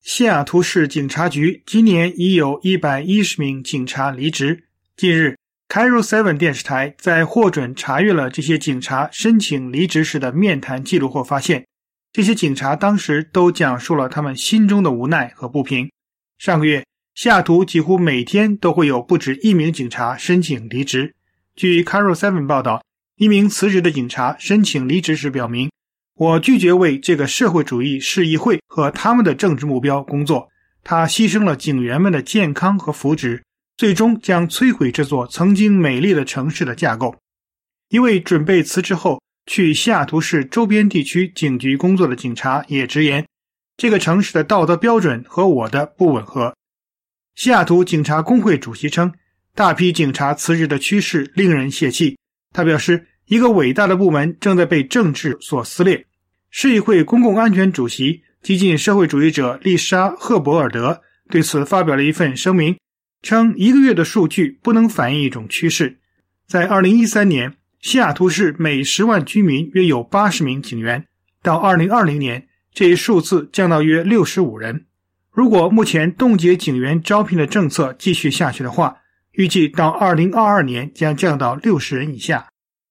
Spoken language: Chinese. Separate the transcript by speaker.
Speaker 1: 西雅图市警察局今年已有110名警察离职。近日 Cairo 7电视台在获准查阅了这些警察申请离职时的面谈记录后发现，这些警察当时都讲述了他们心中的无奈和不平。上个月，西雅图几乎每天都会有不止1名警察申请离职。据 Cairo 7报道，一名辞职的警察申请离职时表明，我拒绝为这个社会主义市议会和他们的政治目标工作，他牺牲了警员们的健康和福祉，最终将摧毁这座曾经美丽的城市的架构。一位准备辞职后去西雅图市周边地区警局工作的警察也直言，这个城市的道德标准和我的不吻合。西雅图警察工会主席称，大批警察辞职的趋势令人泄气。他表示，一个伟大的部门正在被政治所撕裂。市议会公共安全主席、激进社会主义者丽莎·赫伯尔德对此发表了一份声明，称1个月的数据不能反映一种趋势。在2013年，西雅图市每10万居民约有80名警员，到2020年，这一数字降到约65人。如果目前冻结警员招聘的政策继续下去的话，预计到2022年将降到60人以下。